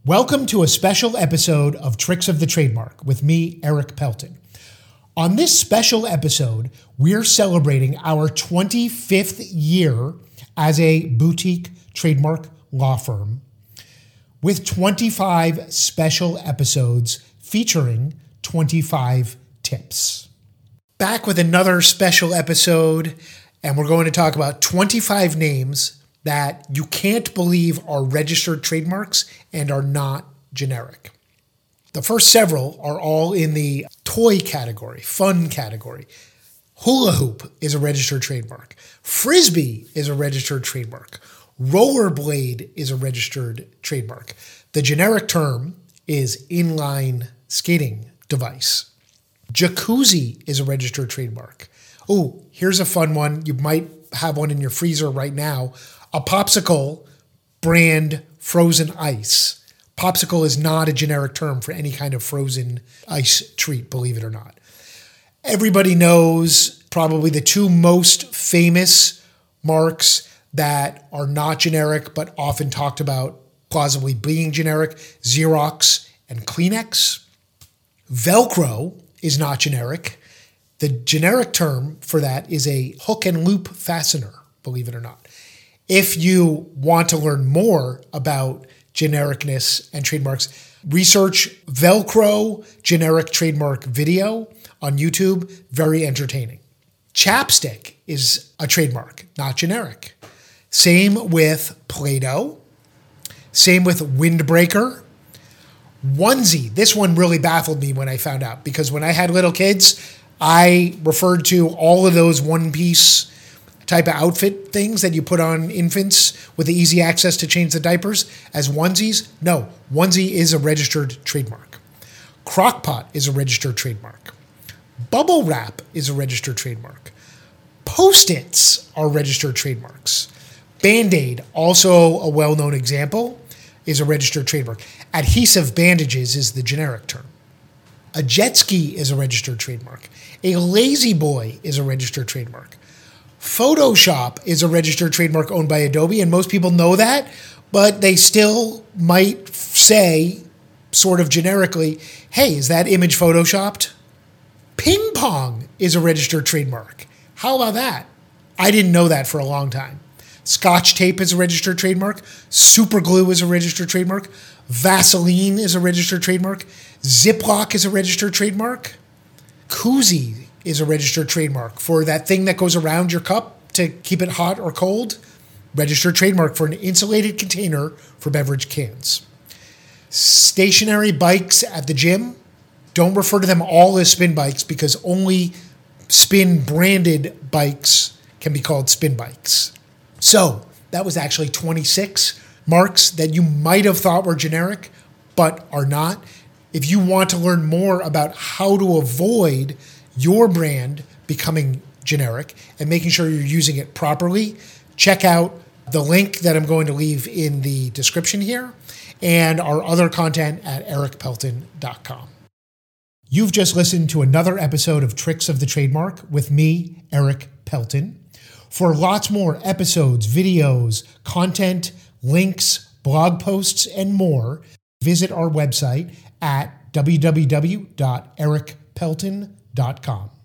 Welcome to a special episode of Tricks of the Trademark with me, Eric Pelton. On this special episode, we're celebrating our 25th year as a boutique trademark law firm with 25 special episodes featuring 25 tips. Back with another special episode, and we're going to talk about 25 names that you can't believe are registered trademarks and are not generic. The first several are all in the toy category, fun category. Hula hoop is a registered trademark. Frisbee is a registered trademark. Rollerblade is a registered trademark. The generic term is inline skating device. Jacuzzi is a registered trademark. Oh, here's a fun one. You might have one in your freezer right now. A popsicle brand frozen ice. Popsicle is not a generic term for any kind of frozen ice treat, believe it or not. Everybody knows probably the two most famous marks that are not generic but often talked about plausibly being generic: Xerox and Kleenex. Velcro is not generic. The generic term for that is a hook and loop fastener, believe it or not. If you want to learn more about genericness and trademarks, research Velcro generic trademark video on YouTube. Very entertaining. Chapstick is a trademark, not generic. Same with Play-Doh. Same with windbreaker. Onesie. This one really baffled me when I found out, because when I had little kids, I referred to all of those one-piece type of outfit things that you put on infants with the easy access to change the diapers as onesies. No, onesie is a registered trademark. Crock-Pot is a registered trademark. Bubble wrap is a registered trademark. Post-its are registered trademarks. Band-Aid, also a well-known example, is a registered trademark. Adhesive bandages is the generic term. A jet ski is a registered trademark. A lazy boy is a registered trademark. Photoshop is a registered trademark owned by Adobe, and most people know that, but they still might say, sort of generically, hey, is that image photoshopped? Ping pong is a registered trademark. How about that? I didn't know that for a long time. Scotch tape is a registered trademark. Super glue is a registered trademark. Vaseline is a registered trademark. Ziploc is a registered trademark. Koozie is a registered trademark for that thing that goes around your cup to keep it hot or cold. Registered trademark for an insulated container for beverage cans. Stationary bikes at the gym. Don't refer to them all as spin bikes, because only spin branded bikes can be called spin bikes. So that was actually 26 marks that you might have thought were generic, but are not. If you want to learn more about how to avoid your brand becoming generic and making sure you're using it properly, check out the link that I'm going to leave in the description here and our other content at ericpelton.com. You've just listened to another episode of Tricks of the Trademark with me, Eric Pelton. For lots more episodes, videos, content, links, blog posts, and more, visit our website at www.ericpelton.com.